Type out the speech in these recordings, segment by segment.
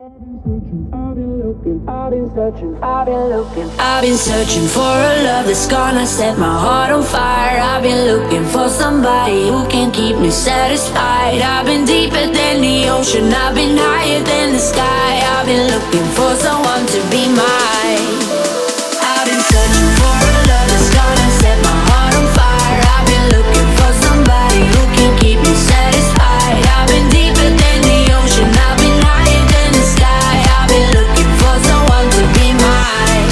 I've been searching for a love that's gonna set my heart on fire. I've been looking for somebody who can keep me satisfied. I've been deeper than the ocean, I've been higher than the sky. I've been looking for someone to be mine. I've been searching for a love that's gonna set my heart on fire. I've been looking for somebody who can keep me satisfied. I've been deeper than the ocean, I've been higher than the sky. I've been looking for someone to be mine.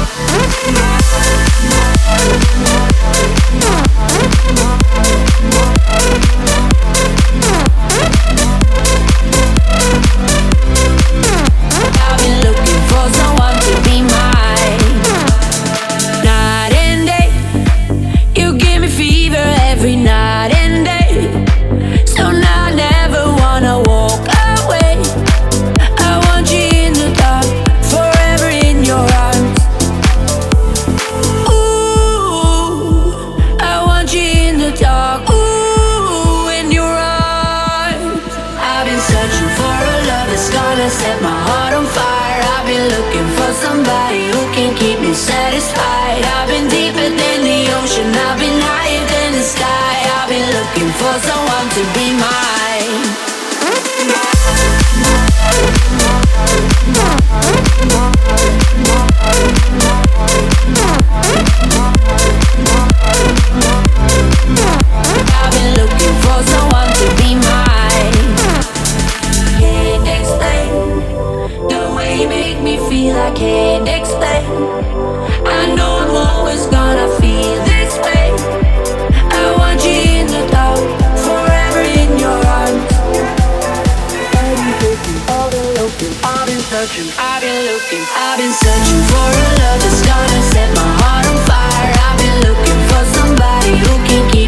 I've been looking for someone to be mine. Night and day, you give me fever every night and day. So now I never wanna walk away. I want you in the dark, forever in your arms. Ooh, I want you in the dark, ooh, in your arms. I've been searching for a love that's gonna set my heart on fire. I've been looking for somebody who can keep me satisfied. I've been deeper than the ocean, I've been higher than the sky. I've been looking for someone to be mine. I've been looking for someone to be mine. Can't explain the way you make me feel. I can't explain. I know I'm always gonna feel this way. I want you in the dark, forever in your arms. I've been searching for a love that's gonna set my heart on fire. I've been looking for somebody who can keep